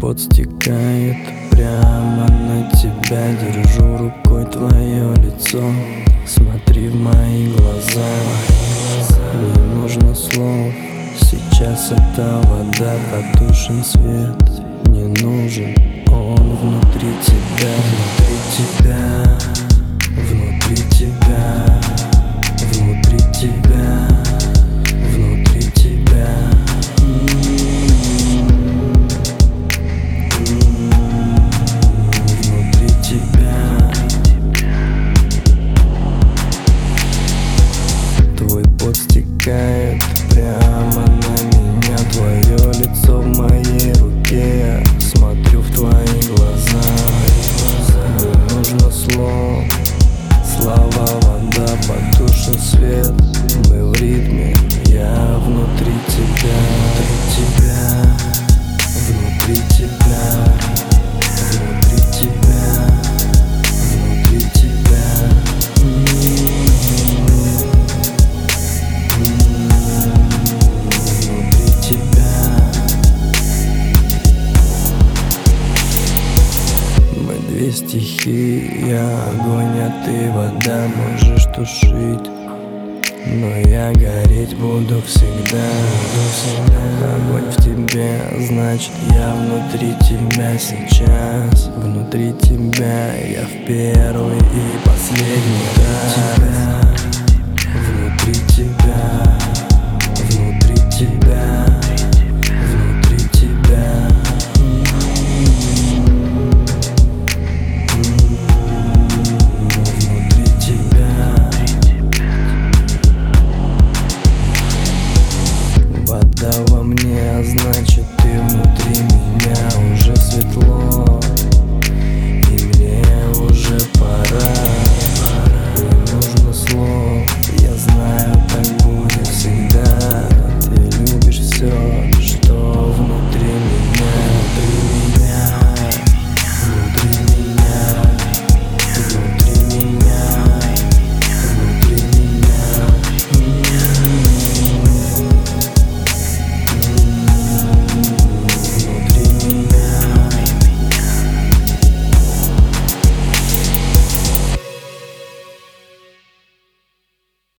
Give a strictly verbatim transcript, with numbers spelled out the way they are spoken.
пот стекает прямо на тебя. Держу рукой твое лицо, смотри в мои глаза. Не нужно слов, сейчас эта вода. Потушен свет, не нужен он внутри тебя. Внутри тебя, внутри тебя, внутри тебя, внутри тебя. Внутри тебя. Твой пот стекает прямо на меня. Твое лицо в моей руке, я смотрю в твои глаза. Не нужно слов, слова, вода, потушен свет. Мы в ритме, я внутри тебя. Внутри тебя, внутри тебя, внутри тебя, внутри тебя. Внутри тебя. Мы две стихии, я огонь, а ты вода. Можешь тушить, но я гореть буду всегда. Огонь в тебе, значит я внутри тебя сейчас. Внутри тебя я в первый и последний раз. Внутри тебя.